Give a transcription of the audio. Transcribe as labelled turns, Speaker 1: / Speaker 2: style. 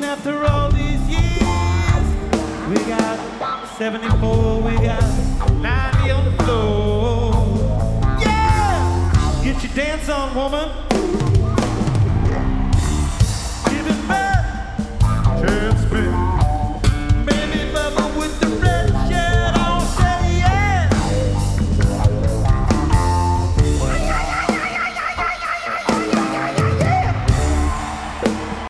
Speaker 1: after all these years. We got 74, we got 90 on the floor. Yeah! Get your dance on, woman.